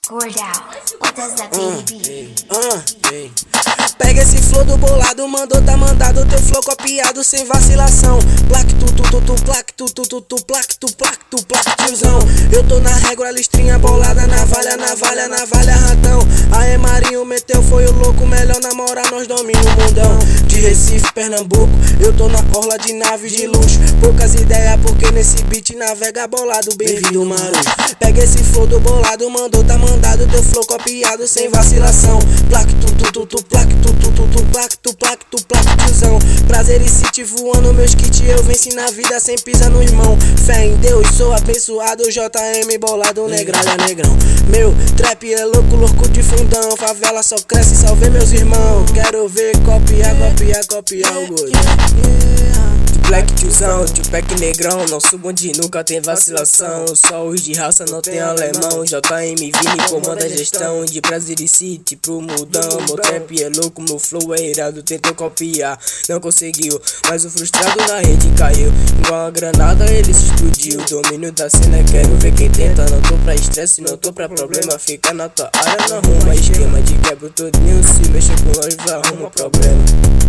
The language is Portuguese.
Cordal, what does that baby be? Pega esse flow do bolado, mandou, tá mandado. Teu flow copiado sem vacilação. Plaque tu, plaque tu, plaque tu, plaque tu, plaque tiozão. Eu tô na régua, listrinha bolada, navalha, ratão. Aê Marinho meteu, foi o louco, melhor namorar, nós domina o mundão. De Recife, Pernambuco, eu tô na orla de nave de luxo. Poucas ideias, porque nesse beat navega bolado, bem-vindo marujo. Pega esse flow do bolado, mandou, tá mandado. Teu flow copiado sem vacilação. Plaque tu, plaque tu, plaque tu, tiozão. Prazer e city voando meus kits, eu venci na vida sem pisar no irmão. Fé em Deus, sou abençoado, JM bolado, negralha, negrão. Meu trap é louco, louco de fundão. Favela só cresce, salve meus irmãos. Quero ver copiar o gosto. Black tiozão, Tupac negrão, nosso bonde nunca tem vacilação. Só os de raça não tem alemão. JM Vini comanda a gestão. De Brasil City pro mudão. Meu trap é louco, meu flow é irado. Tentou copiar, não conseguiu, mas o frustrado na rede caiu. Igual uma granada ele se explodiu. Domínio da cena, quero ver quem tenta. Não tô pra estresse, não tô pra problema. Fica na tua área, não arruma esquema de quebra todinho. Se mexer com nós vai arrumar problema.